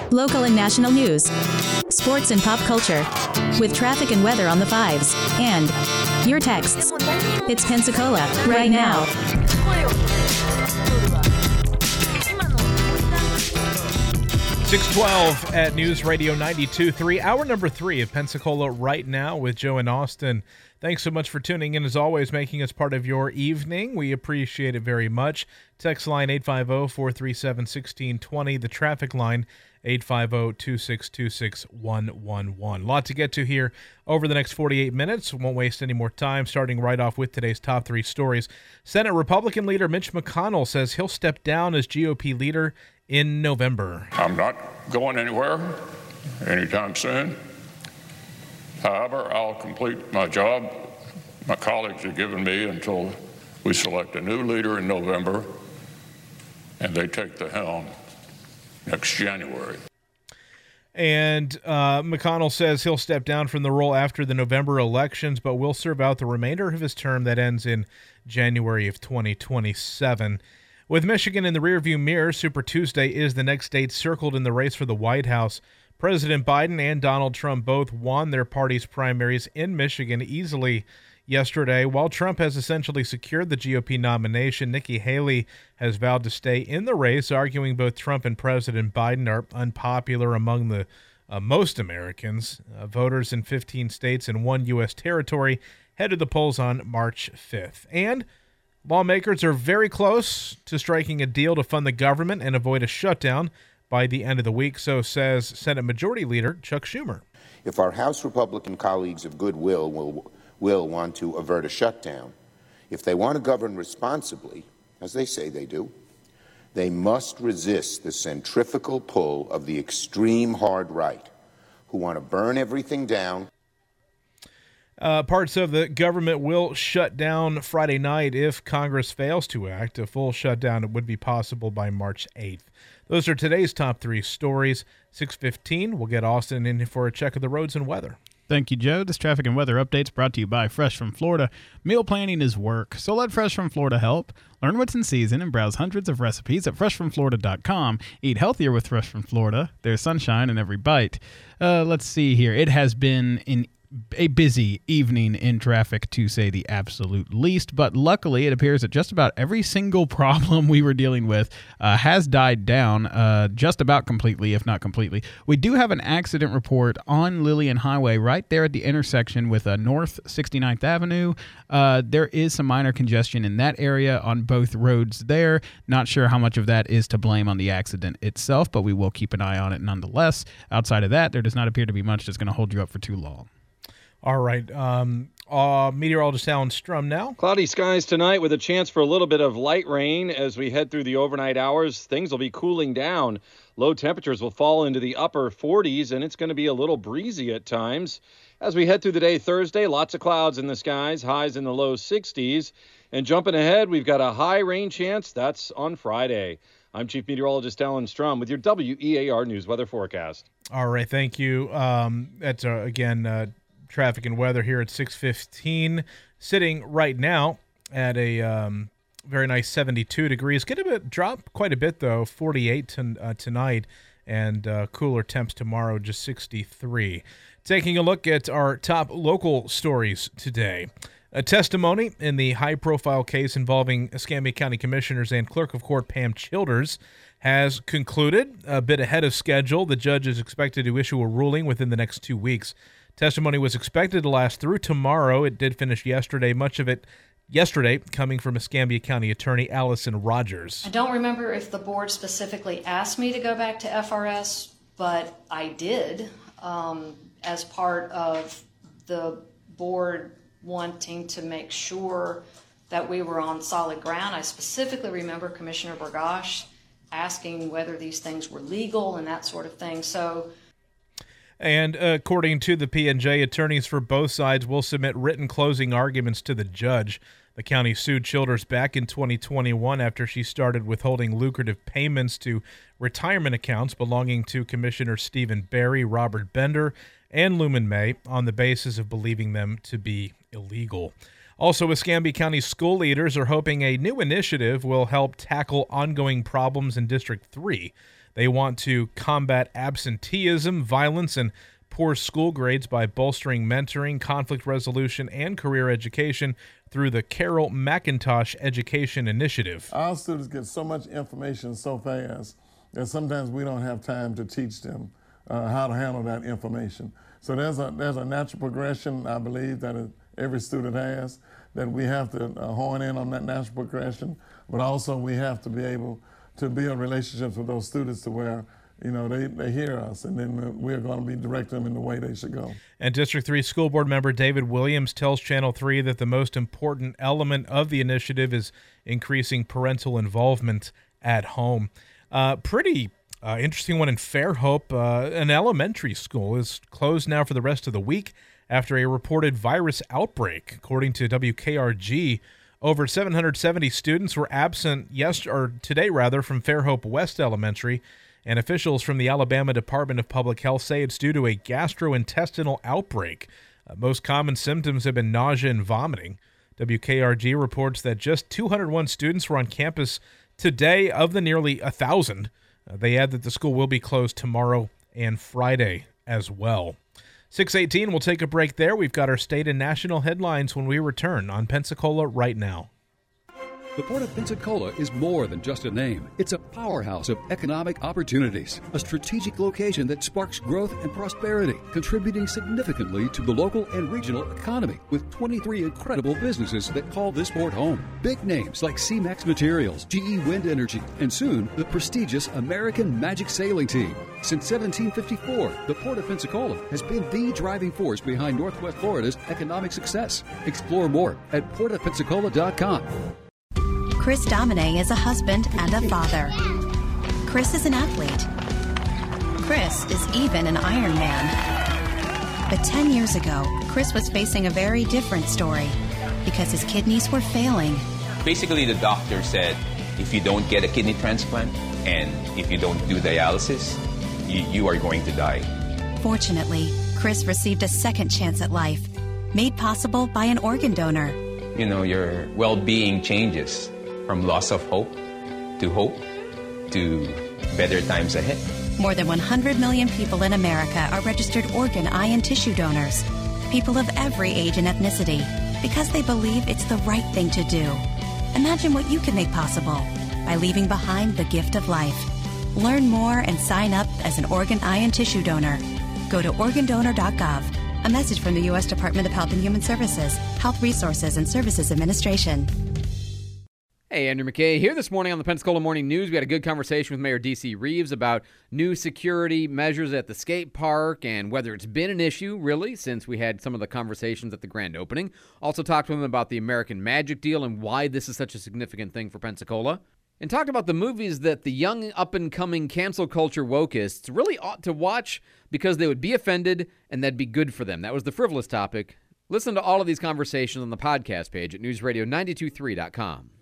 Local and national news, sports and pop culture, with traffic and weather on the fives, and your texts. It's Pensacola, right now. 612 at News Radio 92.3, hour number 3 of Pensacola Right Now with Joe and Austin. Thanks so much for tuning in, as always, making us part of your evening. We appreciate it very much. Text line 850-437-1620, the traffic line 850-262-6111. A lot to get to here over the next 48 minutes. Won't waste any more time, starting right off with today's top 3 stories. Senate Republican leader Mitch McConnell says he'll step down as GOP leader in November. I'm not going anywhere anytime soon. However, I'll complete my job my colleagues have given me until we select a new leader in November and they take the helm next January. And McConnell says he'll step down from the role after the November elections, but will serve out the remainder of his term that ends in January of 2027. With Michigan in the rearview mirror, Super Tuesday is the next date circled in the race for the White House. President Biden and Donald Trump both won their party's primaries in Michigan easily yesterday. While Trump has essentially secured the GOP nomination, Nikki Haley has vowed to stay in the race, arguing both Trump and President Biden are unpopular among the most Americans. Voters in 15 states and 1 U.S. territory head to the polls on March 5th. And lawmakers are very close to striking a deal to fund the government and avoid a shutdown by the end of the week, so says Senate Majority Leader Chuck Schumer. If our House Republican colleagues of goodwill will want to avert a shutdown, if they want to govern responsibly, as they say they do, they must resist the centrifugal pull of the extreme hard right, who want to burn everything down. Parts of the government will shut down Friday night if Congress fails to act. A full shutdown would be possible by March 8th. Those are today's top 3 stories. 6:15, we'll get Austin in for a check of the roads and weather. Thank you, Joe. This traffic and weather update's brought to you by Fresh from Florida. Meal planning is work, so let Fresh from Florida help. Learn what's in season and browse hundreds of recipes at freshfromflorida.com. Eat healthier with Fresh from Florida. There's sunshine in every bite. Let's see here. It has been a busy evening in traffic, to say the absolute least, but luckily it appears that just about every single problem we were dealing with has died down just about completely, if not completely. We do have an accident report on Lillian Highway right there at the intersection with North 69th Avenue. There is some minor congestion in that area on both roads there. Not sure how much of that is to blame on the accident itself, but we will keep an eye on it nonetheless. Outside of that, there does not appear to be much that's going to hold you up for too long. All right. Meteorologist Alan Strum now. Cloudy skies tonight with a chance for a little bit of light rain as we head through the overnight hours. Things will be cooling down. Low temperatures will fall into the upper 40s, and it's going to be a little breezy at times. As we head through the day Thursday, lots of clouds in the skies, highs in the low 60s. And jumping ahead, we've got a high rain chance. That's on Friday. I'm Chief Meteorologist Alan Strum with your WEAR News Weather Forecast. All right. Thank you. That's, again, traffic and weather here at 6:15, sitting right now at a very nice 72 degrees. Going to drop quite a bit, though, 48 tonight, and cooler temps tomorrow, just 63. Taking a look at our top local stories today. A testimony in the high-profile case involving Escambia County Commissioners and Clerk of Court Pam Childers has concluded a bit ahead of schedule. The judge is expected to issue a ruling within the next 2 weeks. Testimony was expected to last through tomorrow. It did finish yesterday, much of it yesterday coming from Escambia County Attorney Allison Rogers. I don't remember if the board specifically asked me to go back to FRS, but I did as part of the board wanting to make sure that we were on solid ground. I specifically remember Commissioner Burgash asking whether these things were legal and that sort of thing. And according to the P&J, attorneys for both sides will submit written closing arguments to the judge. The county sued Childers back in 2021 after she started withholding lucrative payments to retirement accounts belonging to Commissioners Stephen Barry, Robert Bender, and Lumen May on the basis of believing them to be illegal. Also, Escambia County school leaders are hoping a new initiative will help tackle ongoing problems in District 3. They want to combat absenteeism, violence, and poor school grades by bolstering mentoring, conflict resolution, and career education through the Carol McIntosh Education Initiative. Our students get so much information so fast that sometimes we don't have time to teach them how to handle that information. So there's a natural progression, I believe, that every student has, that we have to hone in on that natural progression, but also we have to be able to build relationships with those students to where they hear us, and then we're going to be directing them in the way they should go. And District 3 School Board member David Williams tells Channel 3 that the most important element of the initiative is increasing parental involvement at home. Pretty interesting one in Fairhope. An elementary school is closed now for the rest of the week after a reported virus outbreak. According to WKRG, over 770 students were absent today from Fairhope West Elementary, and officials from the Alabama Department of Public Health say it's due to a gastrointestinal outbreak. Most common symptoms have been nausea and vomiting. WKRG reports that just 201 students were on campus today of the nearly 1,000. They add that the school will be closed tomorrow and Friday as well. 6:18, we'll take a break there. We've got our state and national headlines when we return on Pensacola Right Now. The Port of Pensacola is more than just a name. It's a powerhouse of economic opportunities, a strategic location that sparks growth and prosperity, contributing significantly to the local and regional economy, with 23 incredible businesses that call this port home. Big names like C-Max Materials, GE Wind Energy, and soon the prestigious American Magic Sailing Team. Since 1754, the Port of Pensacola has been the driving force behind Northwest Florida's economic success. Explore more at portofpensacola.com. Chris Domine is a husband and a father. Chris is an athlete. Chris is even an Ironman. But 10 years ago, Chris was facing a very different story because his kidneys were failing. Basically, the doctor said, if you don't get a kidney transplant and if you don't do dialysis, you are going to die. Fortunately, Chris received a second chance at life, made possible by an organ donor. Your well-being changes from loss of hope to better times ahead. More than 100 million people in America are registered organ, eye, and tissue donors. People of every age and ethnicity, because they believe it's the right thing to do. Imagine what you can make possible by leaving behind the gift of life. Learn more and sign up as an organ, eye, and tissue donor. Go to organdonor.gov. A message from the U.S. Department of Health and Human Services, Health Resources and Services Administration. Hey, Andrew McKay here this morning on the Pensacola Morning News. We had a good conversation with Mayor D.C. Reeves about new security measures at the skate park and whether it's been an issue, really, since we had some of the conversations at the grand opening. Also talked to him about the American Magic deal and why this is such a significant thing for Pensacola. And talked about the movies that the young, up-and-coming cancel culture wokeists really ought to watch because they would be offended and that'd be good for them. That was the frivolous topic. Listen to all of these conversations on the podcast page at newsradio923.com.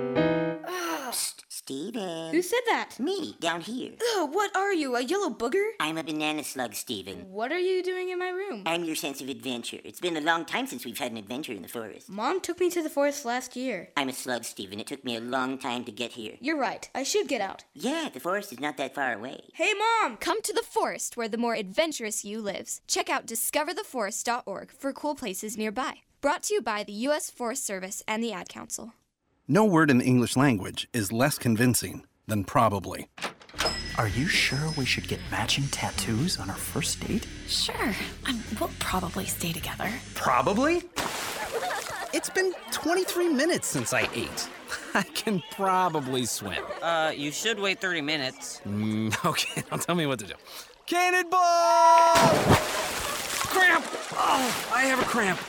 Steven. Who said that? Me, down here. Ugh, what are you, a yellow booger? I'm a banana slug, Steven. What are you doing in my room? I'm your sense of adventure. It's been a long time since we've had an adventure in the forest. Mom took me to the forest last year. I'm a slug, Steven. It took me a long time to get here. You're right. I should get out. Yeah, the forest is not that far away. Hey, Mom! Come to the forest where the more adventurous you lives. Check out discovertheforest.org for cool places nearby. Brought to you by the U.S. Forest Service and the Ad Council. No word in the English language is less convincing than probably. Are you sure we should get matching tattoos on our first date? Sure. We'll probably stay together. Probably? It's been 23 minutes since I ate. I can probably swim. You should wait 30 minutes. Okay, now tell me what to do. Cannonball! Cramp! Oh, I have a cramp.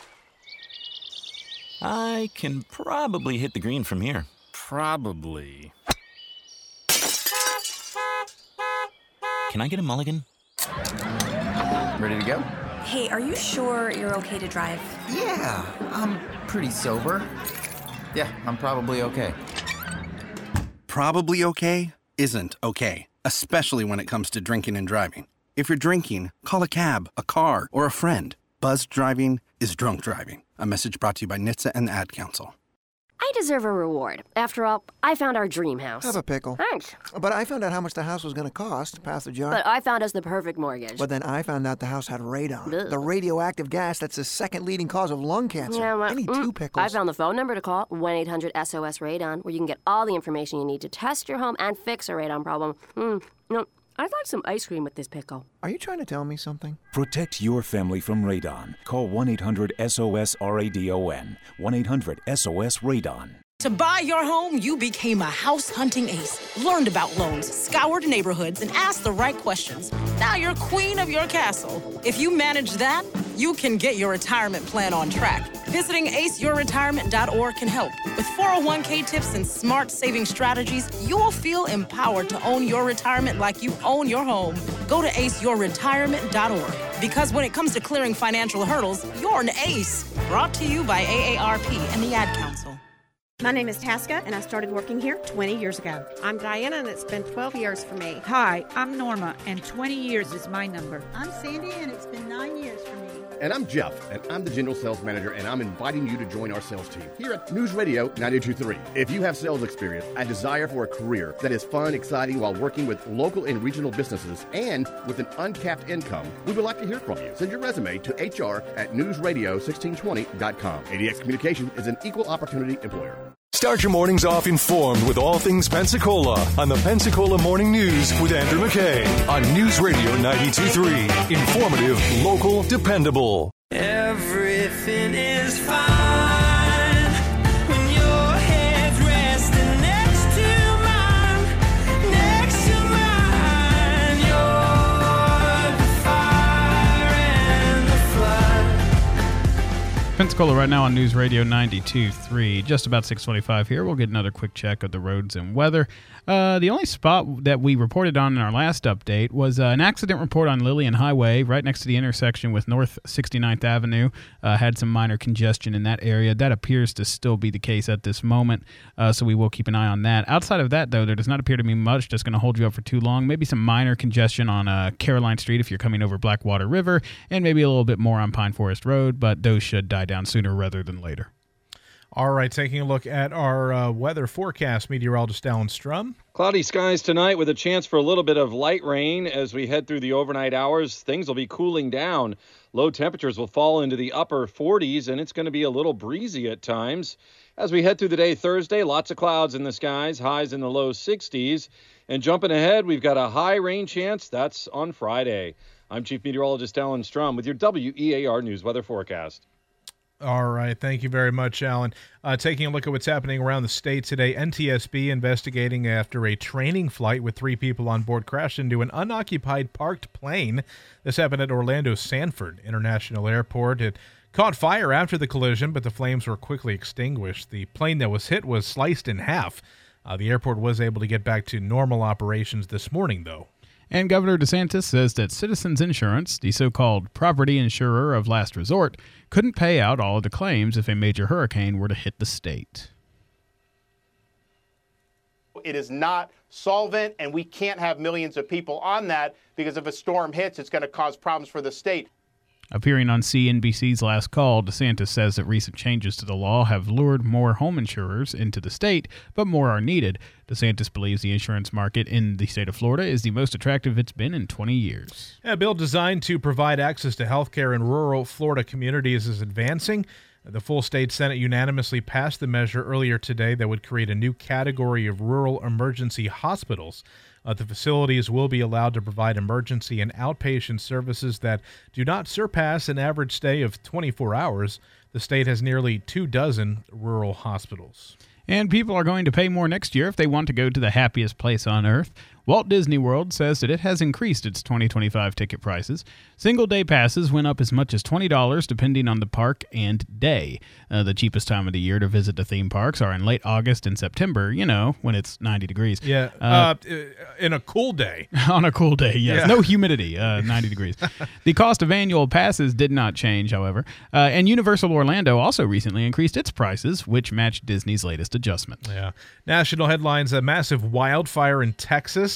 I can probably hit the green from here. Probably. Can I get a mulligan? Ready to go? Hey, are you sure you're okay to drive? Yeah, I'm pretty sober. Yeah, I'm probably okay. Probably okay isn't okay, especially when it comes to drinking and driving. If you're drinking, call a cab, a car, or a friend. Buzzed driving is drunk driving. A message brought to you by NHTSA and the Ad Council. I deserve a reward. After all, I found our dream house. Have a pickle. Thanks. But I found out how much the house was going to cost. Pass the jar. But I found us the perfect mortgage. But then I found out the house had radon. Ugh. The radioactive gas that's the second leading cause of lung cancer. Yeah, well, I need 2 pickles. I found the phone number to call, 1-800-SOS-RADON, where you can get all the information you need to test your home and fix a radon problem. I'd like some ice cream with this pickle. Are you trying to tell me something? Protect your family from radon. Call 1-800-SOS-RADON. 1-800-SOS-RADON. To buy your home, you became a house hunting ace. Learned about loans, scoured neighborhoods, and asked the right questions. Now you're queen of your castle. If you manage that, you can get your retirement plan on track. Visiting aceyourretirement.org can help. With 401k tips and smart saving strategies, you'll feel empowered to own your retirement like you own your home. Go to aceyourretirement.org. Because when it comes to clearing financial hurdles, you're an ace. Brought to you by AARP and the Ad Council. My name is Tasca, and I started working here 20 years ago. I'm Diana, and it's been 12 years for me. Hi, I'm Norma, and 20 years is my number. I'm Sandy, and it's been 9 years for me. And I'm Jeff, and I'm the General Sales Manager, and I'm inviting you to join our sales team here at News Radio 92.3. If you have sales experience, a desire for a career that is fun, exciting while working with local and regional businesses, and with an uncapped income, we would like to hear from you. Send your resume to hr@newsradio1620.com. ADX Communication is an equal opportunity employer. Start your mornings off informed with all things Pensacola on the Pensacola Morning News with Andrew McKay on News Radio 92.3. Informative, local, dependable. Everything is fine when your head's resting next to mine. You're the fire and the flood. Pensacola right now on News Radio 92.3. Just about 6:25 here. We'll get another quick check of the roads and weather. The only spot that we reported on in our last update was an accident report on Lillian Highway right next to the intersection with North 69th Avenue. Had some minor congestion in that area. That appears to still be the case at this moment, so we will keep an eye on that. Outside of that, though, there does not appear to be much that's going to hold you up for too long. Maybe some minor congestion on Caroline Street if you're coming over Blackwater River, and maybe a little bit more on Pine Forest Road, but those should die down sooner rather than later. All right, taking a look at our weather forecast, meteorologist Alan Strum. Cloudy skies tonight with a chance for a little bit of light rain as we head through the overnight hours. Things will be cooling down. Low temperatures will fall into the upper 40s, and it's going to be a little breezy at times. As we head through the day Thursday, lots of clouds in the skies, highs in the low 60s. And jumping ahead, we've got a high rain chance. That's on Friday. I'm Chief Meteorologist Alan Strum with your WEAR News Weather Forecast. All right. Thank you very much, Alan. Taking a look at what's happening around the state today, NTSB investigating after a training flight with 3 people on board crashed into an unoccupied parked plane. This happened at Orlando Sanford International Airport. It caught fire after the collision, but the flames were quickly extinguished. The plane that was hit was sliced in half. The airport was able to get back to normal operations this morning, though. And Governor DeSantis says that Citizens Insurance, the so-called property insurer of last resort, couldn't pay out all of the claims if a major hurricane were to hit the state. It is not solvent, and we can't have millions of people on that because if a storm hits, it's going to cause problems for the state. Appearing on CNBC's Last Call, DeSantis says that recent changes to the law have lured more home insurers into the state, but more are needed. DeSantis believes the insurance market in the state of Florida is the most attractive it's been in 20 years. A bill designed to provide access to health care in rural Florida communities is advancing. The full state Senate unanimously passed the measure earlier today that would create a new category of rural emergency hospitals. The facilities will be allowed to provide emergency and outpatient services that do not surpass an average stay of 24 hours. The state has nearly 24 rural hospitals. And people are going to pay more next year if they want to go to the happiest place on earth. Walt Disney World says that it has increased its 2025 ticket prices. Single-day passes went up as much as $20 depending on the park and day. The cheapest time of the year to visit the theme parks are in late August and September, you know, when it's 90 degrees. Yeah, in a cool day. On a cool day, yes. Yeah. No humidity, 90 degrees. The cost of annual passes did not change, however. And Universal Orlando also recently increased its prices, which matched Disney's latest adjustment. Yeah. National headlines, a massive wildfire in Texas.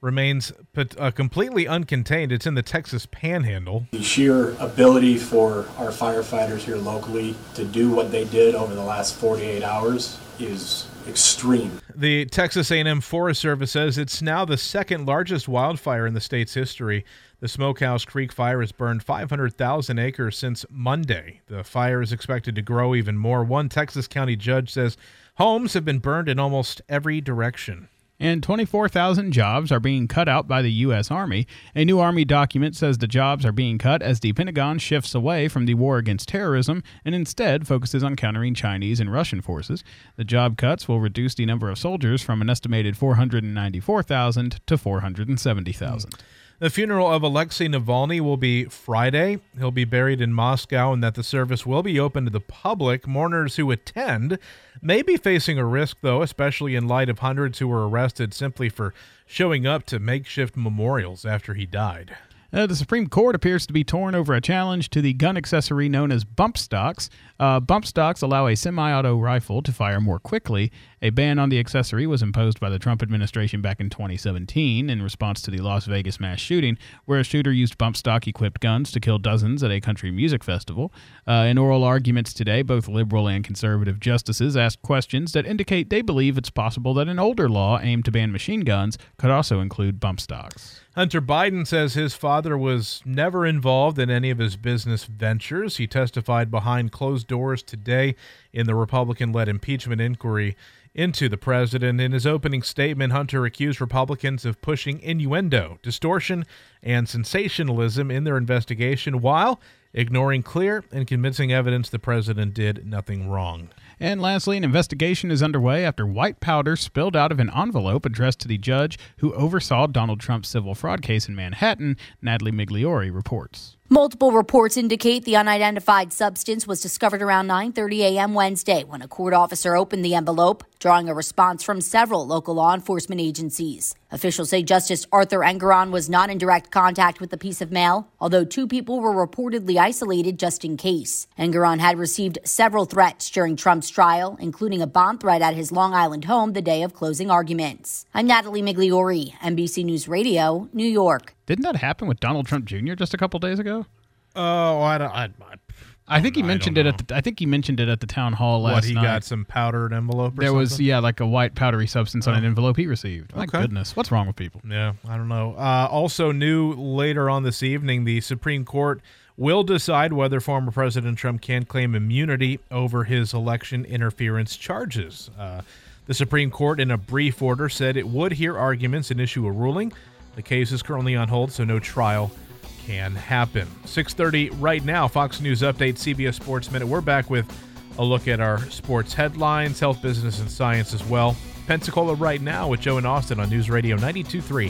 remains completely uncontained. It's in the Texas Panhandle. The sheer ability for our firefighters here locally to do what they did over the last 48 hours is extreme. The Texas A&M Forest Service says it's now the second largest wildfire in the state's history. The Smokehouse Creek fire has burned 500,000 acres since Monday. The fire is expected to grow even more. One Texas county judge says homes have been burned in almost every direction. And 24,000 jobs are being cut out by the U.S. Army. A new Army document says the jobs are being cut as the Pentagon shifts away from the war against terrorism and instead focuses on countering Chinese and Russian forces. The job cuts will reduce the number of soldiers from an estimated 494,000 to 470,000. The funeral of Alexei Navalny will be Friday. He'll be buried in Moscow, and that the service will be open to the public. Mourners who attend may be facing a risk, though, especially in light of hundreds who were arrested simply for showing up to makeshift memorials after he died. The Supreme Court appears to be torn over a challenge to the gun accessory known as bump stocks. Bump stocks allow a semi-auto rifle to fire more quickly. A ban on the accessory was imposed by the Trump administration back in 2017 in response to the Las Vegas mass shooting, where a shooter used bump stock-equipped guns to kill dozens at a country music festival. In oral arguments today, both liberal and conservative justices asked questions that indicate they believe it's possible that an older law aimed to ban machine guns could also include bump stocks. Hunter Biden says his father was never involved in any of his business ventures. He testified behind closed doors today in the Republican-led impeachment inquiry into the president. In his opening statement, Hunter accused Republicans of pushing innuendo, distortion, and sensationalism in their investigation while ignoring clear and convincing evidence the president did nothing wrong. And lastly, an investigation is underway after white powder spilled out of an envelope addressed to the judge who oversaw Donald Trump's civil fraud case in Manhattan. Natalie Migliori reports. Multiple reports indicate the unidentified substance was discovered around 9:30 a.m. Wednesday when a court officer opened the envelope, drawing a response from several local law enforcement agencies. Officials say Justice Arthur Engoron was not in direct contact with the piece of mail, although two people were reportedly isolated just in case. Engoron had received several threats during Trump's trial, including a bomb threat at his Long Island home the day of closing arguments. I'm Natalie Migliori, NBC News Radio, New York. Didn't that happen with Donald Trump Jr. just a couple days ago? Oh, I think he mentioned it at the town hall last night. What, he got some powdered envelope or there something? was, like a white powdery substance on an envelope he received. My goodness, what's wrong with people? Yeah, I don't know. Also new later on this evening, the Supreme Court will decide whether former President Trump can claim immunity over his election interference charges. The Supreme Court, in a brief order, said it would hear arguments and issue a ruling. The case is currently on hold, so no trial can happen. 6:30 right now, Fox News Update, CBS Sports Minute. We're back with a look at our sports headlines, health, business, and science as well. Pensacola right now with Joe and Austin on News Radio 92.3.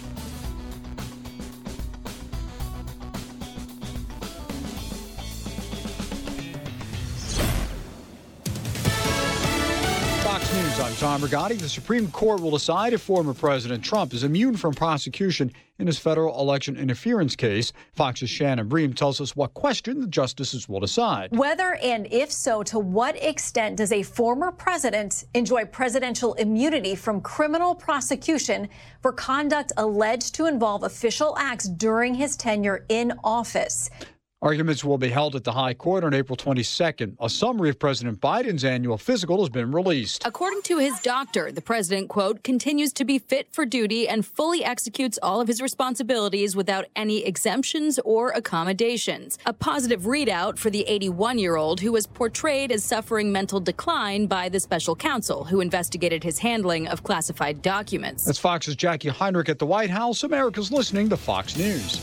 Fox News, I'm Tom Rigotti. The Supreme Court will decide if former President Trump is immune from prosecution in his federal election interference case. Fox's Shannon Bream tells us what question the justices will decide. Whether and if so, to what extent does a former president enjoy presidential immunity from criminal prosecution for conduct alleged to involve official acts during his tenure in office? Arguments will be held at the High Court on April 22nd. A summary of President Biden's annual physical has been released. According to his doctor, the president, quote, continues to be fit for duty and fully executes all of his responsibilities without any exemptions or accommodations. A positive readout for the 81-year-old who was portrayed as suffering mental decline by the special counsel who investigated his handling of classified documents. That's Fox's Jackie Heinrich at the White House. America's listening to Fox News.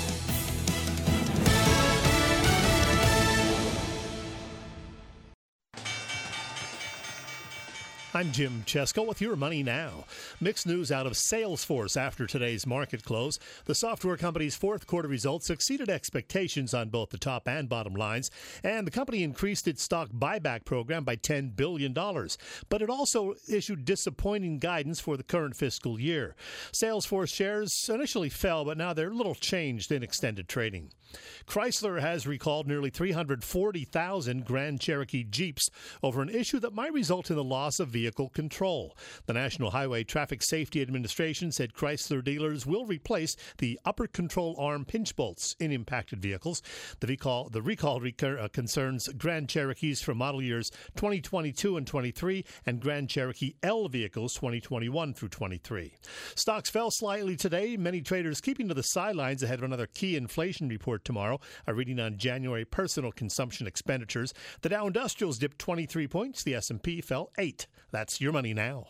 I'm Jim Chesko with your Money Now. Mixed news out of Salesforce after today's market close. The software company's fourth quarter results exceeded expectations on both the top and bottom lines, and the company increased its stock buyback program by $10 billion. But it also issued disappointing guidance for the current fiscal year. Salesforce shares initially fell, but now they're a little changed in extended trading. Chrysler has recalled nearly 340,000 Grand Cherokee Jeeps over an issue that might result in the loss of vehicles vehicle control. The National Highway Traffic Safety Administration said Chrysler dealers will replace the upper control arm pinch bolts in impacted vehicles. The recall concerns Grand Cherokees from model years 2022 and 23 and Grand Cherokee L vehicles 2021 through 23. Stocks fell slightly today. Many traders keeping to the sidelines ahead of another key inflation report tomorrow. A reading on January personal consumption expenditures. The Dow Industrials dipped 23 points. The S&P fell 8. That's your money now.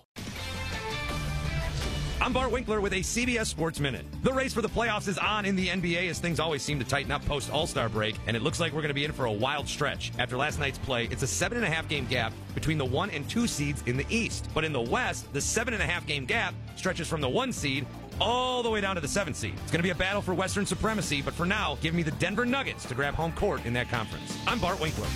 I'm Bart Winkler with a CBS Sports Minute. The race for the playoffs is on in the NBA as things always seem to tighten up post All-Star break, and it looks like we're going to be in for a wild stretch. After last night's play, it's a 7.5 game gap between the 1 and 2 seeds in the East. But in the West, the 7.5 game gap stretches from the 1 seed all the way down to the 7th seed. It's going to be a battle for Western supremacy, but for now, give me the Denver Nuggets to grab home court in that conference. I'm Bart Winkler.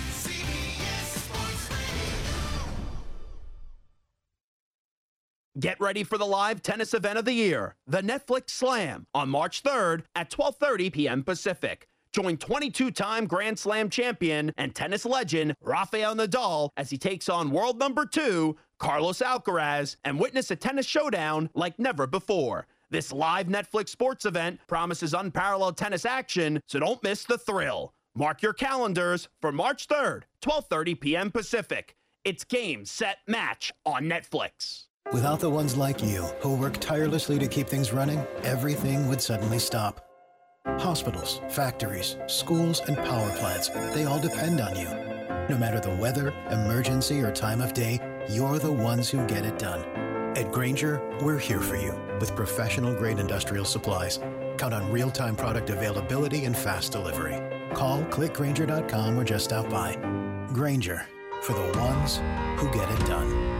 Get ready for the live tennis event of the year, the Netflix Slam, on March 3rd at 12:30 p.m. Pacific. Join 22-time Grand Slam champion and tennis legend Rafael Nadal as he takes on world number 2, Carlos Alcaraz, and witness a tennis showdown like never before. This live Netflix sports event promises unparalleled tennis action, so don't miss the thrill. Mark your calendars for March 3rd, 12:30 p.m. Pacific. It's Game, Set, Match on Netflix. Without the ones like you, who work tirelessly to keep things running, everything would suddenly stop. Hospitals, factories, schools, and power plants, they all depend on you. No matter the weather, emergency, or time of day, you're the ones who get it done. At Grainger, we're here for you with professional-grade industrial supplies. Count on real-time product availability and fast delivery. Call, clickgrainger.com, or just stop by. Grainger, for the ones who get it done.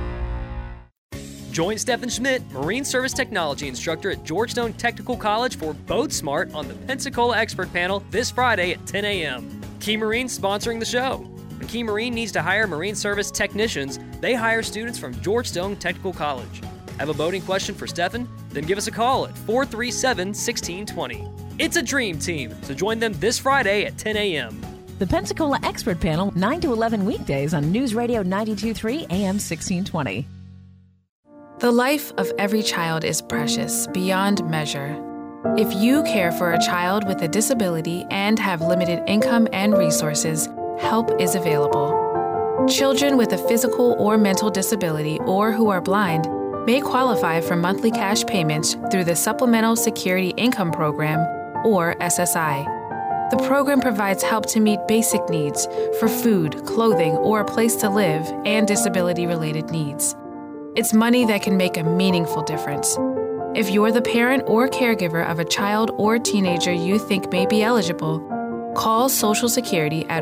Join Stephen Schmidt, Marine Service Technology Instructor at Georgetown Technical College for Boat Smart on the Pensacola Expert Panel this Friday at 10 a.m. Key Marine sponsoring the show. When Key Marine needs to hire Marine Service technicians, they hire students from Georgetown Technical College. Have a boating question for Stephen? Then give us a call at 437-1620. It's a dream team, so join them this Friday at 10 a.m. The Pensacola Expert Panel, 9 to 11 weekdays on News Radio 92.3 AM 1620. The life of every child is precious, beyond measure. If you care for a child with a disability and have limited income and resources, help is available. Children with a physical or mental disability or who are blind may qualify for monthly cash payments through the Supplemental Security Income Program, or SSI. The program provides help to meet basic needs for food, clothing, or a place to live, and disability-related needs. It's money that can make a meaningful difference. If you're the parent or caregiver of a child or teenager you think may be eligible, call Social Security at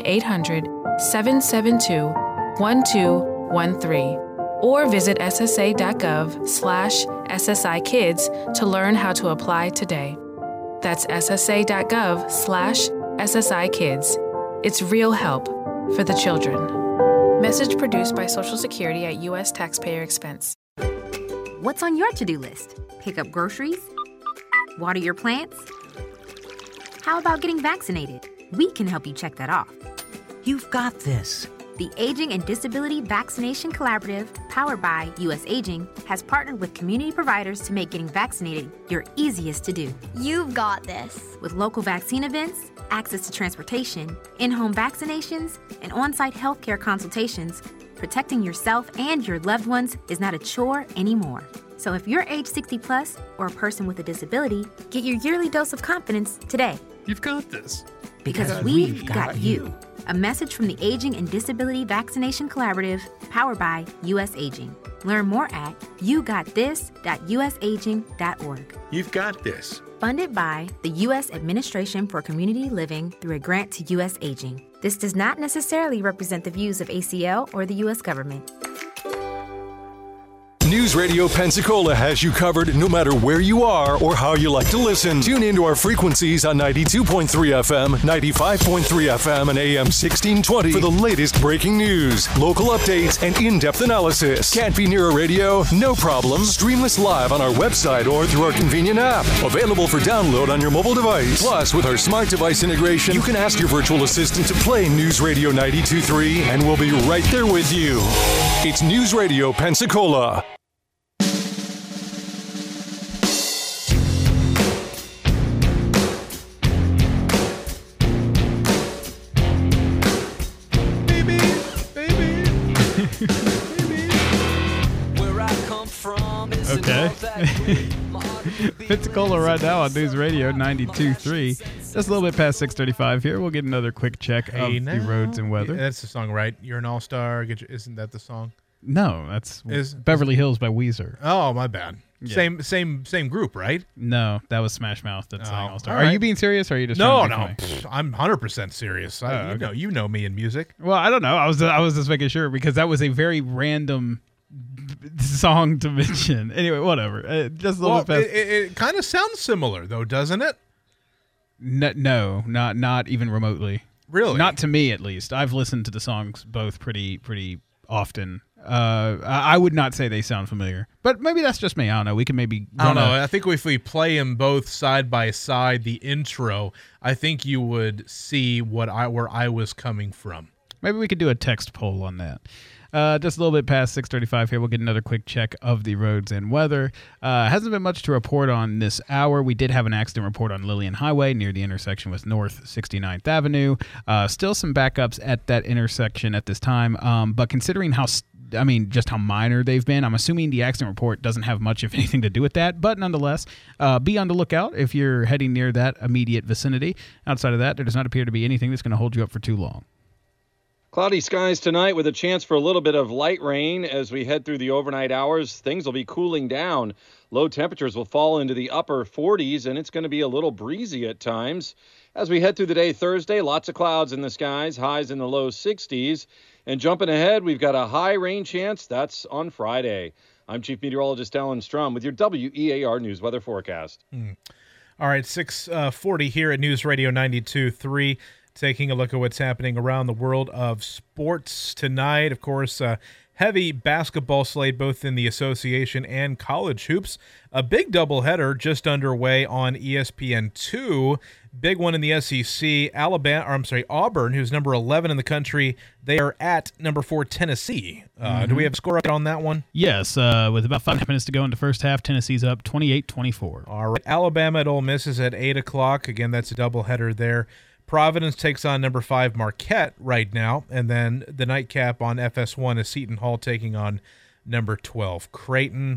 1-800-772-1213 or visit ssa.gov/SSI Kids to learn how to apply today. That's ssa.gov/SSI Kids. It's real help for the children. Message produced by Social Security at U.S. taxpayer expense. What's on your to-do list? Pick up groceries? Water your plants? How about getting vaccinated? We can help you check that off. You've got this. The Aging and Disability Vaccination Collaborative, powered by U.S. Aging, has partnered with community providers to make getting vaccinated your easiest to do. You've got this. With local vaccine events, access to transportation, in-home vaccinations, and on-site healthcare consultations, protecting yourself and your loved ones is not a chore anymore. So if you're age 60 plus or a person with a disability, get your yearly dose of confidence today. You've got this. Because we've got you. A message from the Aging and Disability Vaccination Collaborative, powered by U.S. Aging. Learn more at yougottthis.usaging.org. You've got this. Funded by the U.S. Administration for Community Living through a grant to U.S. Aging. This does not necessarily represent the views of ACL or the U.S. government. News Radio Pensacola has you covered no matter where you are or how you like to listen. Tune into our frequencies on 92.3 FM, 95.3 FM, and AM 1620 for the latest breaking news, local updates, and in-depth analysis. Can't be near a radio? No problem. Stream us live on our website or through our convenient app. Available for download on your mobile device. Plus, with our smart device integration, you can ask your virtual assistant to play News Radio 92.3, and we'll be right there with you. It's News Radio Pensacola. Okay. Pensacola right now on News Radio 92.3. Just a little bit past 6:35 here. We'll get another quick check of the roads and weather. That's the song, right? You're an all-star. Isn't that the song? No, that's Beverly Hills by Weezer. Oh, my bad. Yeah. Same group, right? No, that was Smash Mouth that sang All-Star. All right. Are you being serious, or are you just No. trying to be funny? I'm 100% serious. Okay. You know me in music. Well, I don't know. I was just making sure because that was a very random song to mention. Anyway, whatever. Just a little bit past. It kind of sounds similar, though, doesn't it? No, not even remotely. Really? Not to me, at least. I've listened to the songs both pretty often. I would not say they sound familiar, but maybe that's just me. I don't know. We can maybe. I don't know. I think if we play them both side by side, the intro, I think you would see where I was coming from. Maybe we could do a text poll on that. Just a little bit past 6:35 here. We'll get another quick check of the roads and weather. Hasn't been much to report on this hour. We did have an accident report on Lillian Highway near the intersection with North 69th Avenue. Still some backups at that intersection at this time. But considering just how minor they've been, I'm assuming the accident report doesn't have much, if anything, to do with that. But nonetheless, be on the lookout if you're heading near that immediate vicinity. Outside of that, there does not appear to be anything that's going to hold you up for too long. Cloudy skies tonight with a chance for a little bit of light rain as we head through the overnight hours. Things will be cooling down. Low temperatures will fall into the upper 40s, and it's going to be a little breezy at times. As we head through the day Thursday, lots of clouds in the skies, highs in the low 60s. And jumping ahead, we've got a high rain chance. That's on Friday. I'm Chief Meteorologist Alan Strum with your WEAR News Weather Forecast. All right, 6:40 here at News Radio 92.3. Taking a look at what's happening around the world of sports tonight. Of course, heavy basketball slate both in the association and college hoops. A big doubleheader just underway on ESPN2. Big one in the SEC. Auburn, who's number 11 in the country, they are at number 4 Tennessee. Do we have a score up on that one? Yes, with about 5 minutes to go in the first half, Tennessee's up 28-24. All right, Alabama at Ole Miss is at 8 o'clock. Again, that's a doubleheader there. Providence takes on number 5 Marquette right now, and then the nightcap on FS1 is Seton Hall taking on number 12 Creighton.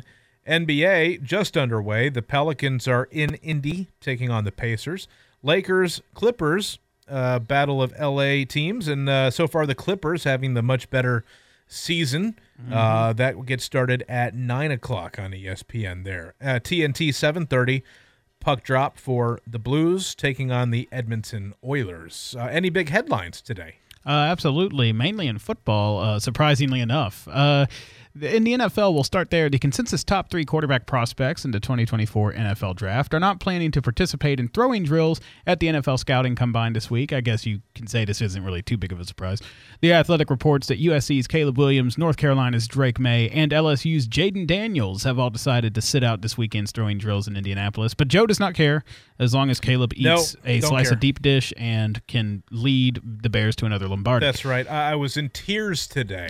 NBA just underway. The Pelicans are in Indy taking on the Pacers. Lakers, Clippers, battle of LA teams, and so far the Clippers having the much better season. That gets started at 9 o'clock on ESPN there. TNT 7:30. Puck drop for the Blues taking on the Edmonton Oilers. Any big headlines today? Absolutely, mainly in football, surprisingly enough. In the NFL, we'll start there. The consensus top 3 quarterback prospects in the 2024 NFL Draft are not planning to participate in throwing drills at the NFL Scouting Combine this week. I guess you can say this isn't really too big of a surprise. The Athletic reports that USC's Caleb Williams, North Carolina's Drake May, and LSU's Jaden Daniels have all decided to sit out this weekend's throwing drills in Indianapolis. But Joe does not care as long as Caleb eats a slice of deep dish and can lead the Bears to another Lombardi. That's right. I was in tears today.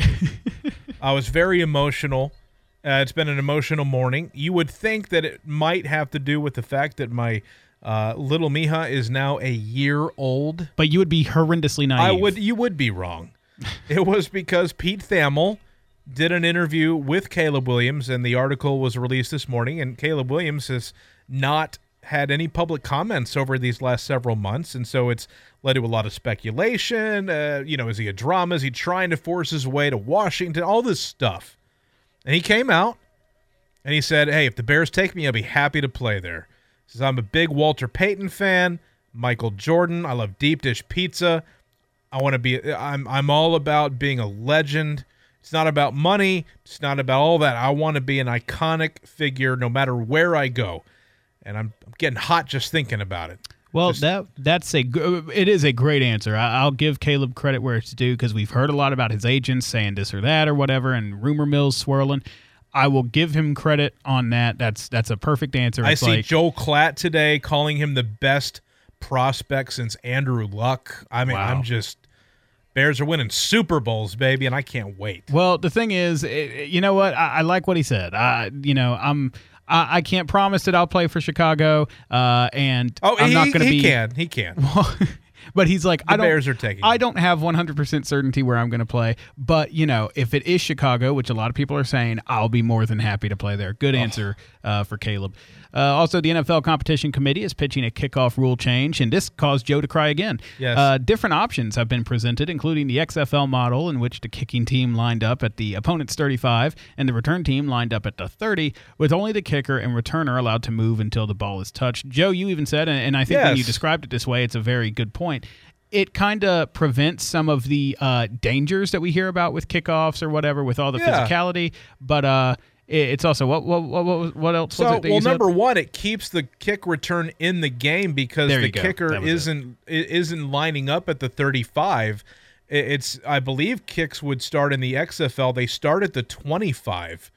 I was very emotional. It's been an emotional morning. You would think that it might have to do with the fact that my little Mija is now a year old. But you would be horrendously naive. You would be wrong. It was because Pete Thamel did an interview with Caleb Williams, and the article was released this morning, and Caleb Williams has not had any public comments over these last several months, and so it's led to a lot of speculation. Is he a drama? Is he trying to force his way to Washington? All this stuff. And he came out, and he said, hey, if the Bears take me, I'll be happy to play there. He says, I'm a big Walter Payton fan, Michael Jordan. I love deep dish pizza. I'm all about being a legend. It's not about money. It's not about all that. I want to be an iconic figure no matter where I go. And I'm getting hot just thinking about it. Well, it is a great answer. I'll give Caleb credit where it's due because we've heard a lot about his agents saying this or that or whatever, and rumor mills swirling. I will give him credit on that. That's a perfect answer. I see Joel Klatt today calling him the best prospect since Andrew Luck. I mean, Wow. Bears are winning Super Bowls, baby, and I can't wait. Well, the thing is, you know what? I like what he said. I can't promise that I'll play for Chicago, and I'm not going to be. He can. But he's like, Bears are taking. I don't have 100% certainty where I'm going to play, but if it is Chicago, which a lot of people are saying, I'll be more than happy to play there. Good answer for Caleb. Also, the NFL Competition Committee is pitching a kickoff rule change, and this caused Joe to cry again. Yes. Different options have been presented, including the XFL model, in which the kicking team lined up at the opponent's 35 and the return team lined up at the 30, with only the kicker and returner allowed to move until the ball is touched. Joe, you even said, and I think when you described it this way, it's a very good point. It kind of prevents some of the dangers that we hear about with kickoffs or whatever, with all the physicality, but it's also what else was it that you said? Number one, it keeps the kick return in the game because the kicker isn't lining up at the 35. I believe kicks would start in the XFL. They start at the 25.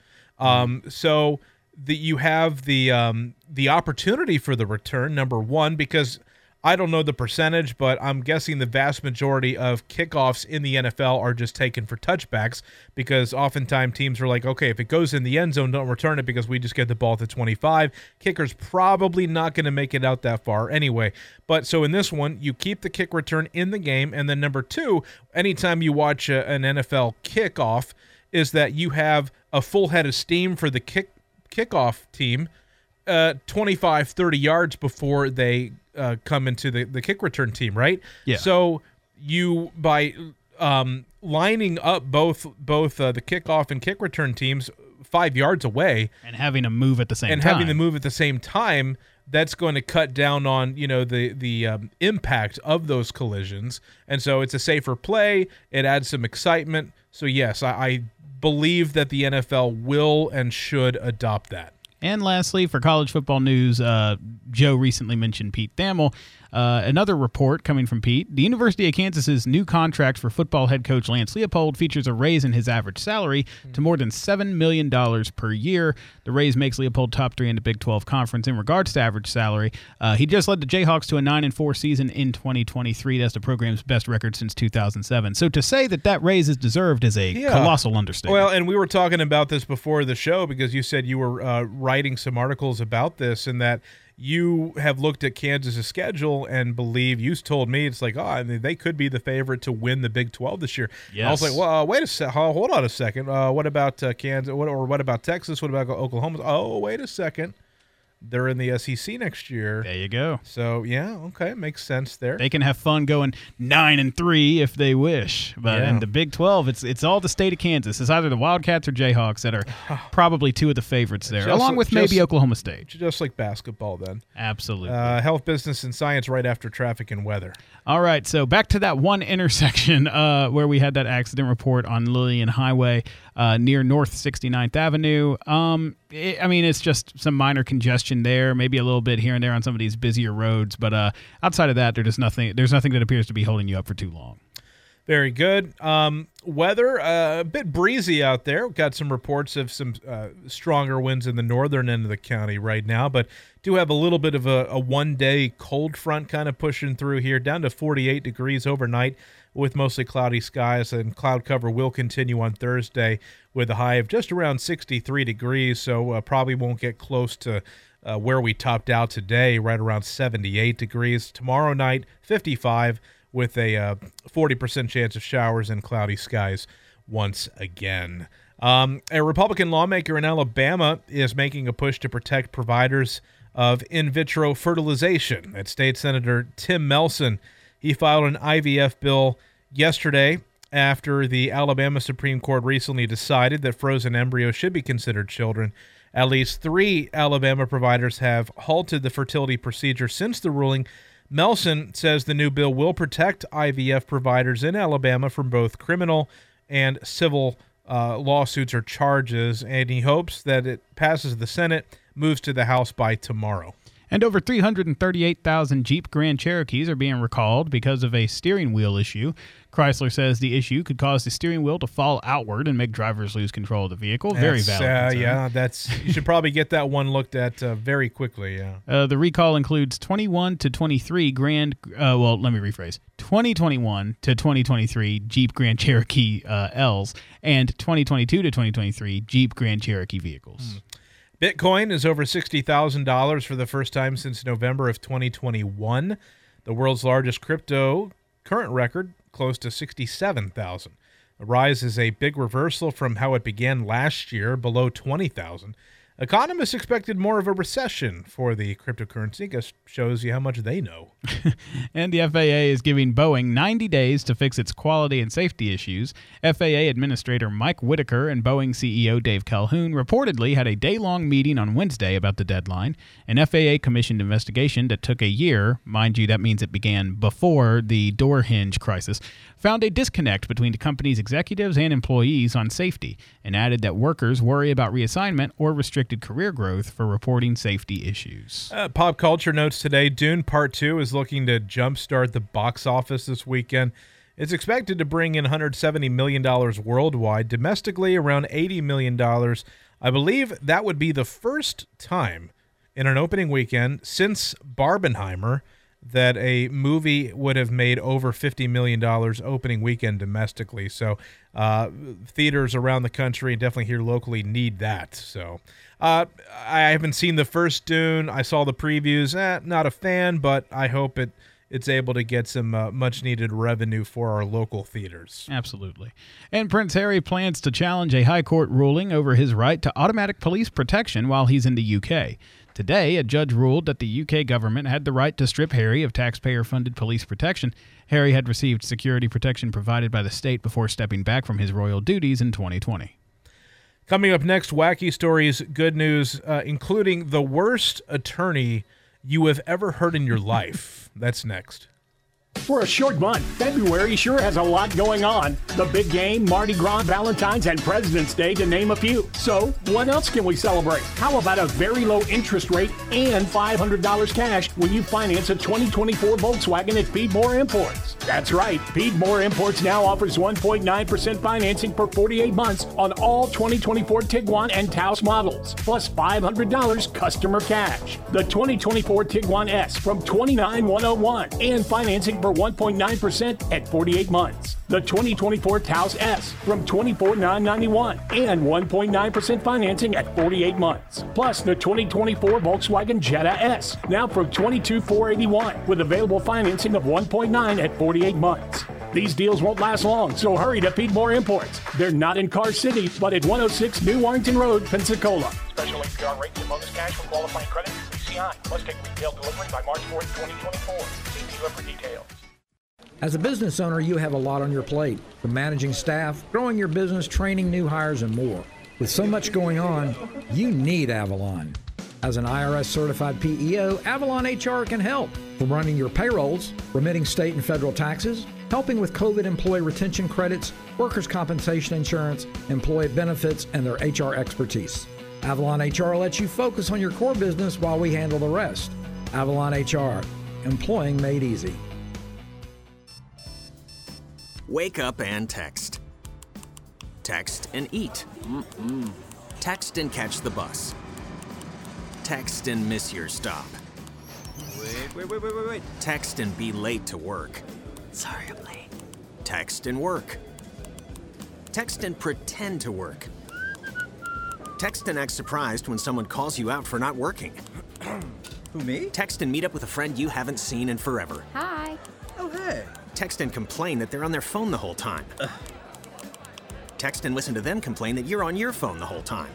So you have the opportunity for the return. Number one, because I don't know the percentage, but I'm guessing the vast majority of kickoffs in the NFL are just taken for touchbacks because oftentimes teams are like, okay, if it goes in the end zone, don't return it because we just get the ball at the 25. Kicker's probably not going to make it out that far anyway. But so in this one, you keep the kick return in the game. And then number two, anytime you watch an NFL kickoff, is that you have a full head of steam for the kickoff team 25, 30 yards before they come into the kick return team, right? Yeah. So you, by lining up both the kickoff and kick return teams 5 yards away and having them move at the same time, that's going to cut down on the impact of those collisions, and so it's a safer play. It adds some excitement. So yes, I believe that the NFL will and should adopt that. And lastly, for college football news, Joe recently mentioned Pete Thamel. Another report coming from Pete. The University of Kansas's new contract for football head coach Lance Leopold features a raise in his average salary to more than $7 million per year. The raise makes Leopold top 3 in the Big 12 Conference in regards to average salary. He just led the Jayhawks to a 9-4 season in 2023. That's the program's best record since 2007. So to say that raise is deserved is a colossal understatement. Well, and we were talking about this before the show because you said you were writing some articles about this and that you have looked at Kansas' schedule and believe, you told me, it's like, they could be the favorite to win the Big 12 this year. Yes. I was like, well, wait a second. Hold on a second. What about Kansas? What about Texas? What about Oklahoma? Oh, wait a second. They're in the SEC next year. There you go. So, yeah, okay, makes sense there. They can have fun going 9-3 if they wish. But in the Big 12, it's all the state of Kansas. It's either the Wildcats or Jayhawks that are probably two of the favorites there, along with maybe Oklahoma State. Just like basketball then. Absolutely. Health, business, and science right after traffic and weather. All right, so back to that one intersection where we had that accident report on Lillian Highway near North 69th Avenue. It's just some minor congestion there, maybe a little bit here and there on some of these busier roads, but outside of that, there's nothing that appears to be holding you up for too long. Very good. Weather, a bit breezy out there. We've got some reports of some stronger winds in the northern end of the county right now, but do have a little bit of a one-day cold front kind of pushing through here, down to 48 degrees overnight with mostly cloudy skies, and cloud cover will continue on Thursday with a high of just around 63 degrees, so probably won't get close to where we topped out today, right around 78 degrees. Tomorrow night, 55 with a 40% chance of showers and cloudy skies once again. A Republican lawmaker in Alabama is making a push to protect providers of in vitro fertilization. That's State Senator Tim Melson. He filed an IVF bill yesterday after the Alabama Supreme Court recently decided that frozen embryos should be considered children. At least 3 Alabama providers have halted the fertility procedure since the ruling. Melson says the new bill will protect IVF providers in Alabama from both criminal and civil lawsuits or charges, and he hopes that it passes the Senate, moves to the House by tomorrow. And over 338,000 Jeep Grand Cherokees are being recalled because of a steering wheel issue. Chrysler says the issue could cause the steering wheel to fall outward and make drivers lose control of the vehicle. Very valid concern. You should probably get that one looked at very quickly. Yeah. The recall includes 2021 to 2023 Jeep Grand Cherokee Ls and 2022 to 2023 Jeep Grand Cherokee vehicles. Bitcoin is over $60,000 for the first time since November of 2021. The world's largest crypto current record, close to $67,000. The rise is a big reversal from how it began last year, below $20,000. Economists expected more of a recession for the cryptocurrency. I guess shows you how much they know. And the FAA is giving Boeing 90 days to fix its quality and safety issues. FAA Administrator Mike Whitaker and Boeing CEO Dave Calhoun reportedly had a day-long meeting on Wednesday about the deadline. An FAA-commissioned investigation that took a year, mind you, that means it began before the door hinge crisis, found a disconnect between the company's executives and employees on safety, and added that workers worry about reassignment or restricted career growth for reporting safety issues. Pop culture notes today, Dune Part 2 is looking to jumpstart the box office this weekend. It's expected to bring in $170 million worldwide, domestically around $80 million. I believe that would be the first time in an opening weekend since Barbenheimer that a movie would have made over $50 million opening weekend domestically. So theaters around the country, and definitely here locally, need that. So I haven't seen the first Dune. I saw the previews. Not a fan, but I hope it's able to get some much-needed revenue for our local theaters. Absolutely. And Prince Harry plans to challenge a high court ruling over his right to automatic police protection while he's in the UK. Today, a judge ruled that the UK government had the right to strip Harry of taxpayer-funded police protection. Harry had received security protection provided by the state before stepping back from his royal duties in 2020. Coming up next, wacky stories, good news, including the worst attorney you have ever heard in your life. That's next. For a short month, February sure has a lot going on. The big game, Mardi Gras, Valentine's, and President's Day, to name a few. So, what else can we celebrate? How about a very low interest rate and $500 cash when you finance a 2024 Volkswagen at Piedmore Imports? That's right, Piedmore Imports now offers 1.9% financing for 48 months on all 2024 Tiguan and Taos models, plus $500 customer cash. The 2024 Tiguan S from $29,101 and financing for 1.9% at 48 months. The 2024 Taos S from $24,991 and 1.9% financing at 48 months. Plus the 2024 Volkswagen Jetta S now from $22,481 with available financing of 1.9 at 48 months. These deals won't last long, so hurry to Piedmore Imports. They're not in Car City, but at 106 New Warrington Road, Pensacola. Special APR rates and bonus cash for qualifying credit. PCI must take retail delivery by March 4th, 2024. See dealer for details. As a business owner, you have a lot on your plate, from managing staff, growing your business, training new hires, and more. With so much going on, you need Avalon. As an IRS-certified PEO, Avalon HR can help. From running your payrolls, remitting state and federal taxes, helping with COVID employee retention credits, workers' compensation insurance, employee benefits, and their HR expertise. Avalon HR lets you focus on your core business while we handle the rest. Avalon HR, employing made easy. Wake up and text. Text and eat. Text and catch the bus. Text and miss your stop. Wait. Text and be late to work. Sorry, I'm late. Text and work. Text and pretend to work. Text and act surprised when someone calls you out for not working. Who, me? Text and meet up with a friend you haven't seen in forever. Hi. Oh, hey. Text and complain that they're on their phone the whole time. Text and listen to them complain that you're on your phone the whole time.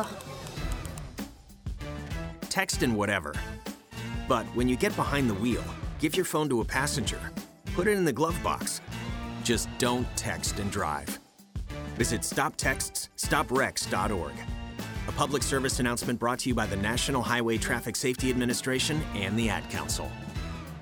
Text and whatever. But when you get behind the wheel, give your phone to a passenger. Put it in the glove box. Just don't text and drive. Visit StopTextsStopWrecks.org. A public service announcement brought to you by the National Highway Traffic Safety Administration and the Ad Council.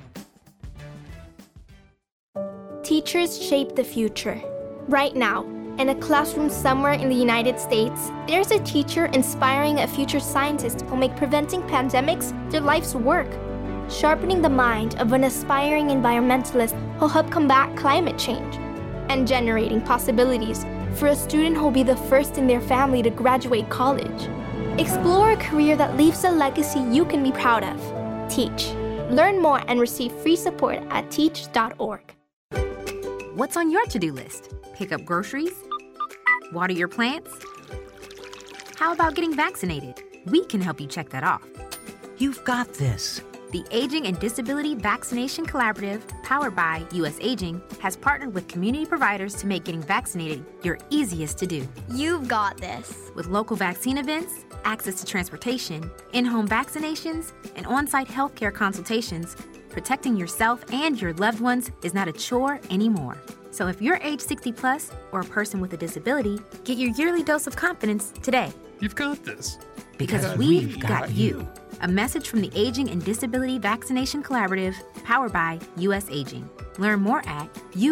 Teachers shape the future. Right now, In a classroom somewhere in the United States, there's a teacher inspiring a future scientist who'll make preventing pandemics their life's work. Sharpening the mind of an aspiring environmentalist who'll help combat climate change. And generating possibilities for a student who'll be the first in their family to graduate college. Explore a career that leaves a legacy you can be proud of. Teach. Learn more and receive free support at teach.org. What's on your to-do list? Pick up groceries? Water your plants? How about getting vaccinated? We can help you check that off. You've got this. The Aging and Disability Vaccination Collaborative, powered by U.S. Aging, has partnered with community providers to make getting vaccinated your easiest to do. You've got this. With local vaccine events, access to transportation, in-home vaccinations, and on-site healthcare consultations, protecting yourself and your loved ones is not a chore anymore. So if you're age 60 plus or a person with a disability, get your yearly dose of confidence today. You've got this. Because we've got you. A message from the Aging and Disability Vaccination Collaborative, powered by U.S. Aging. Learn more at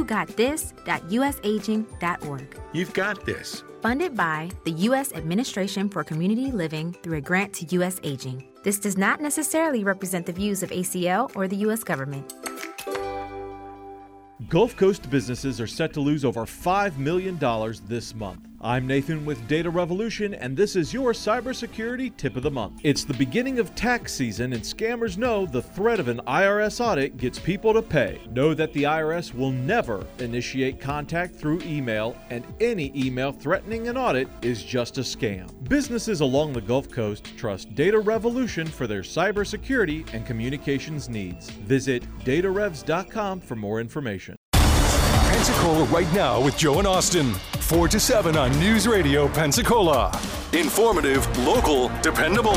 yougotthis.usaging.org. You've got this. Funded by the U.S. Administration for Community Living through a grant to U.S. Aging. This does not necessarily represent the views of ACL or the U.S. government. Gulf Coast businesses are set to lose over $5 million this month. I'm Nathan with Data Revolution, and this is your cybersecurity tip of the month. It's the beginning of tax season, and scammers know the threat of an IRS audit gets people to pay. Know that the IRS will never initiate contact through email, and any email threatening an audit is just a scam. Businesses along the Gulf Coast trust Data Revolution for their cybersecurity and communications needs. Visit datarevs.com for more information. Pensacola right now with Joe and Austin. 4 to 7 on News Radio Pensacola. Informative, local, dependable.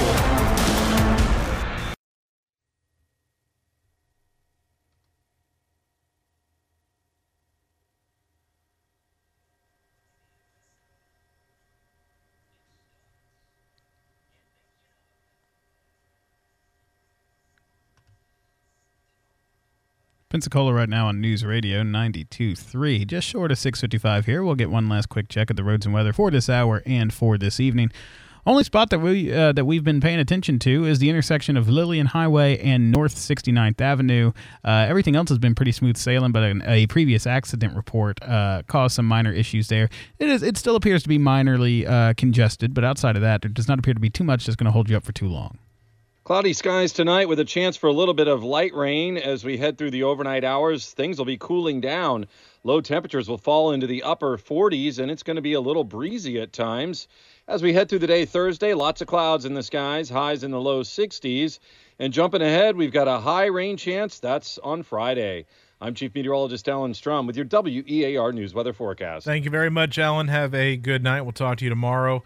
Pensacola right now on News Radio 92.3. Just short of 6:55 here. We'll get one last quick check of the roads and weather for this hour and for this evening. Only spot that we've been paying attention to is the intersection of Lillian Highway and North 69th Avenue. Everything else has been pretty smooth sailing, but a previous accident report caused some minor issues there. It still appears to be minorly congested, but outside of that, there does not appear to be too much that's going to hold you up for too long. Cloudy skies tonight with a chance for a little bit of light rain as we head through the overnight hours. Things will be cooling down. Low temperatures will fall into the upper 40s, and it's going to be a little breezy at times. As we head through the day Thursday, lots of clouds in the skies, highs in the low 60s. And jumping ahead, we've got a high rain chance. That's on Friday. I'm Chief Meteorologist Alan Strum with your WEAR News Weather Forecast. Thank you very much, Alan. Have a good night. We'll talk to you tomorrow.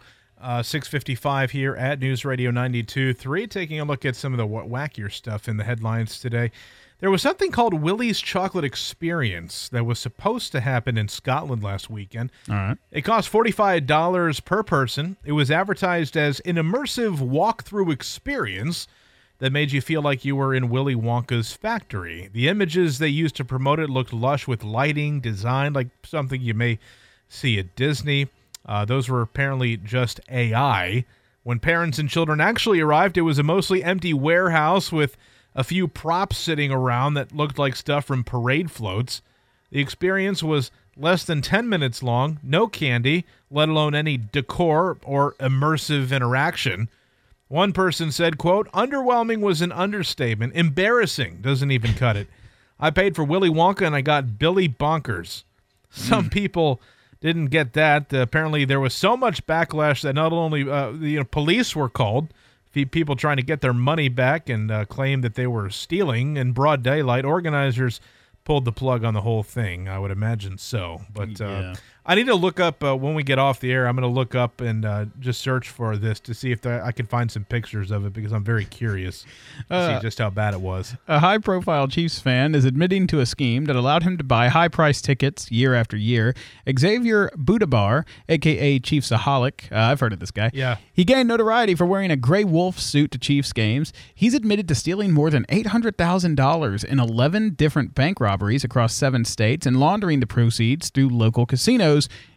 6:55 here at News Radio 92.3. Taking a look at some of the wackier stuff in the headlines today. There was something called Willie's Chocolate Experience that was supposed to happen in Scotland last weekend. All right. It cost $45 per person. It was advertised as an immersive walkthrough experience that made you feel like you were in Willy Wonka's factory. The images they used to promote it looked lush with lighting, design like something you may see at Disney. Those were apparently just AI. When parents and children actually arrived, it was a mostly empty warehouse with a few props sitting around that looked like stuff from parade floats. The experience was less than 10 minutes long, no candy, let alone any decor or immersive interaction. One person said, quote, "Underwhelming was an understatement. Embarrassing doesn't even cut it. I paid for Willy Wonka and I got Billy Bonkers." Some people didn't get that. Apparently, there was so much backlash that not only police were called, people trying to get their money back and claim that they were stealing in broad daylight. Organizers pulled the plug on the whole thing. I would imagine so. But I need to look up when we get off the air. I'm going to look up and just search for this to see if I can find some pictures of it because I'm very curious to see just how bad it was. A high-profile Chiefs fan is admitting to a scheme that allowed him to buy high-priced tickets year after year. Xavier Budabar, a.k.a. Chiefsaholic, I've heard of this guy. Yeah. He gained notoriety for wearing a gray wolf suit to Chiefs games. He's admitted to stealing more than $800,000 in 11 different bank robberies across 7 states and laundering the proceeds through local casinos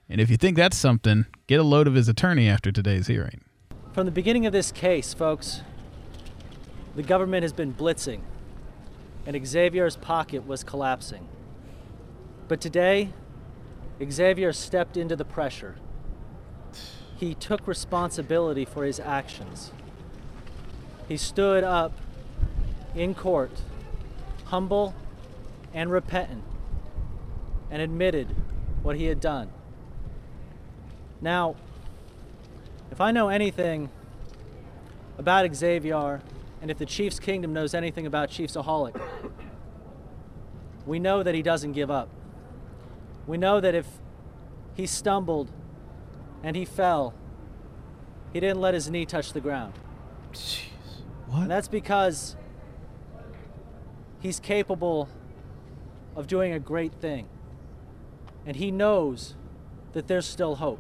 And if you think that's something, get a load of his attorney after today's hearing. From the beginning of this case, folks, the government has been blitzing, and Xavier's pocket was collapsing. But today, Xavier stepped into the pressure. He took responsibility for his actions. He stood up in court, humble and repentant, and admitted what he had done. Now, if I know anything about Xavier, and if the Chiefs Kingdom knows anything about Chiefsaholic, we know that he doesn't give up. We know that if he stumbled and he fell, he didn't let his knee touch the ground. Jeez, what? And that's because he's capable of doing a great thing. And he knows that there's still hope.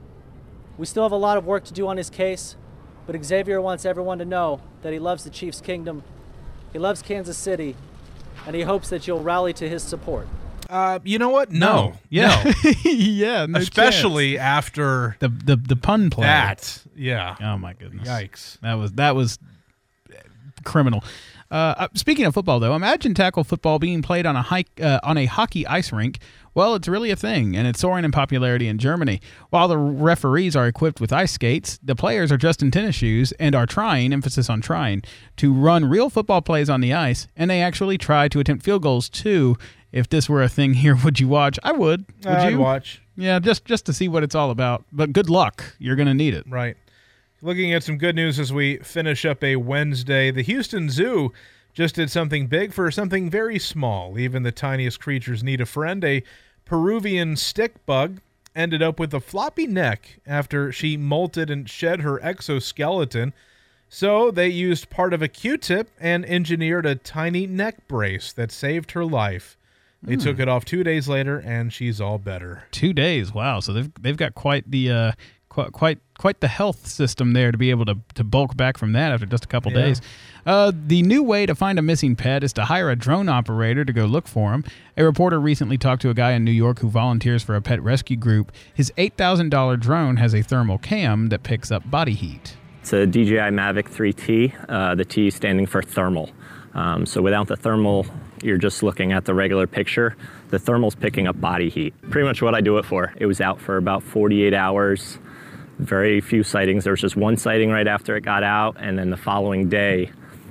We still have a lot of work to do on his case, but Xavier wants everyone to know that he loves the Chiefs Kingdom, he loves Kansas City, and he hopes that you'll rally to his support. You know what? No. Yeah. No. Yeah. No Especially chance. after the pun play. That. Yeah. Oh my goodness. Yikes. That was criminal. Speaking of football, though, imagine tackle football being played on a hockey ice rink. Well, it's really a thing, and it's soaring in popularity in Germany. While the referees are equipped with ice skates, the players are dressed in tennis shoes and are trying, emphasis on trying, to run real football plays on the ice, and they actually try to attempt field goals, too. If this were a thing here, would you watch? I would. I'd you watch. Yeah, just to see what it's all about. But good luck. You're going to need it. Right. Looking at some good news as we finish up a Wednesday. The Houston Zoo just did something big for something very small. Even the tiniest creatures need a friend. A Peruvian stick bug ended up with a floppy neck after she molted and shed her exoskeleton. So they used part of a Q-tip and engineered a tiny neck brace that saved her life. They took it off 2 days later, and she's all better. 2 days, wow! So they've got quite the quite the health system there to be able to bulk back from that after just a couple days. The new way to find a missing pet is to hire a drone operator to go look for him. A reporter recently talked to a guy in New York who volunteers for a pet rescue group. His $8,000 drone has a thermal cam that picks up body heat. It's a DJI Mavic 3T, the T standing for thermal. So without the thermal, you're just looking at the regular picture. The thermal's picking up body heat. Pretty much what I do it for. It was out for about 48 hours. Very few sightings. There was just one sighting right after it got out, and then the following day,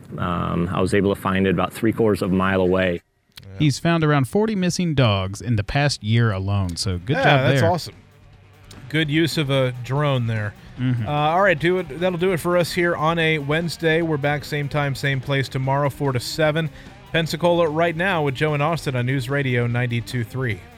I was able to find it about 3/4 of a mile away. Yeah. He's found around 40 missing dogs in the past year alone, so good job there. That's awesome. Good use of a drone there. Mm-hmm. All right, that'll do it for us here on a Wednesday. We're back same time, same place tomorrow, 4 to 7. Pensacola right now with Joe and Austin on News Radio 92.3.